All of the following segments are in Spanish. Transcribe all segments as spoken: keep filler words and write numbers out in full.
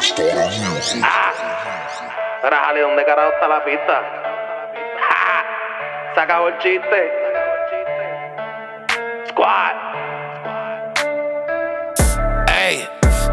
Ah, Ahora, Jale, ¿dónde carajo está la pista? ¡Ja! Se acabó el chiste. Squad. Ey,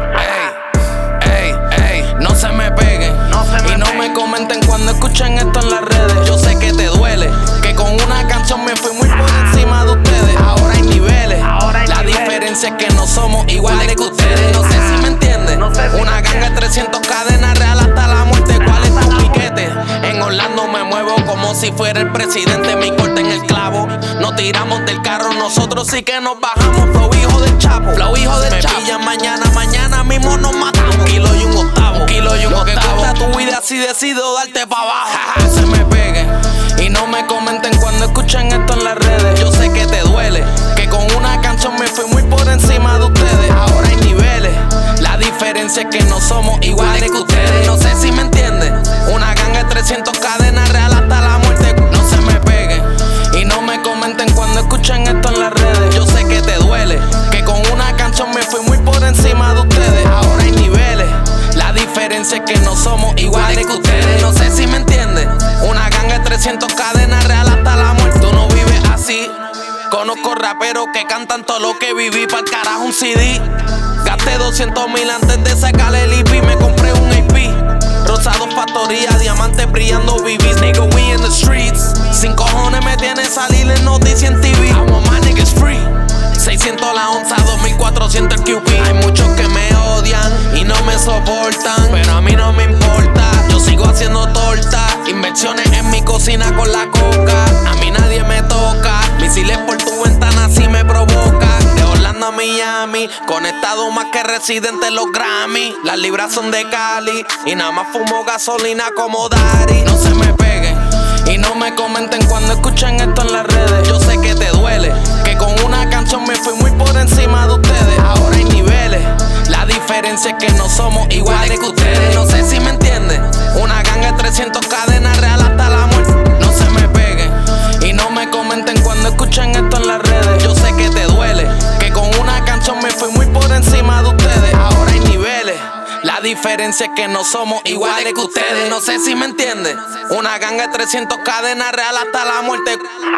ey, ey, ey, no se me peguen. No se me y no peguen. me comenten cuando escuchen esto en las redes. Yo sé que te duele, que con una canción me fui muy por encima de ustedes. Ahora hay niveles, Ahora hay la niveles. diferencia es que no somos iguales que ustedes. No sé si me entiendes. No sé si Una me ganga de entiendes. trescientos cadenas real hasta la muerte. ¿Cuál es tu piquete? En Orlando me muevo como si fuera el presidente. Mi corte en el clavo. No tiramos del carro, nosotros sí que nos bajamos. Flow hijo del Chapo, flow hijo del Chapo. Me pillan mañana, mañana mismo nos matamos. Un kilo y un octavo, un kilo y un octavo. Lo que cuesta tu vida si decido darte pa' abajo. No se me peguen y no me comenten cuando escuchen esto en las redes. Yo sé que te duele, que con una canción me fui muy por encima de ustedes. Ahora hay niveles, la diferencia es que no somos iguales que ustedes. No sé si me entienden. Una ganga de trescientos cadenas real hasta la muerte. No se me peguen y no me comenten cuando escuchen esto en las redes. Yo sé que te duele, que con una canción me fui muy por encima de ustedes. Ahora hay niveles, la diferencia es que no somos iguales que ustedes. No sé si me entienden. Una ganga de trescientos cadenas real hasta la muerte. Tú no vives así. Conozco raperos que cantan todo lo que viví. Pa'l carajo un C D. Gasté doscientos mil antes de sacar el E P. Me compré un A P. Rosado factoría, diamantes brillando, B Bs. Nigga, we in the streets. Sin cojones me tiene salir en noticia en T V. I want my niggas free. seiscientos la onza, dos mil cuatrocientos el Q P. Hay muchos que me odian y no me soportan, pero a mí no me importa. Yo sigo haciendo torta, inversiones en mi cocina con la coca. A mí nadie me toca, misiles por tu ventana si me provoca. De Orlando a Miami, conectado más que residente en los Grammy. Las libras son de Cali y nada más fumo gasolina como Daddy. No se me peguen y no me comenten cuando escuchen esto en las redes. Yo sé que te duele, que con una canción me fui muy por encima de ustedes. Ahora hay niveles, la diferencia es que no somos iguales que ustedes. No sé si me entienden. Una ganga de trescientos cadenas real hasta la muerte. No se me peguen y no me comenten cuando escuchen esto en las redes. Yo sé que te duele, que con una canción me fui muy por encima de ustedes. Ahora hay niveles, la diferencia es que no somos iguales que ustedes. No sé si me entienden. Una ganga de trescientos cadenas real hasta la muerte.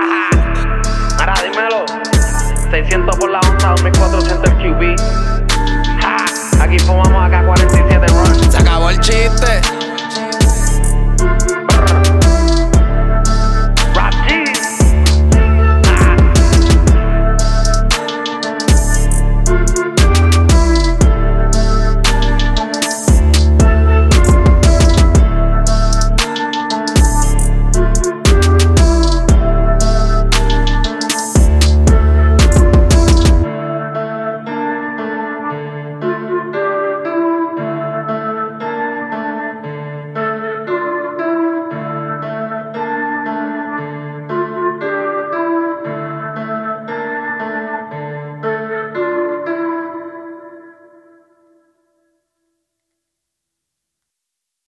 Ahora dímelo. seiscientos por la onza, dos mil cuatrocientos el Q B. Ja, Aquí fumamos acá cuarenta y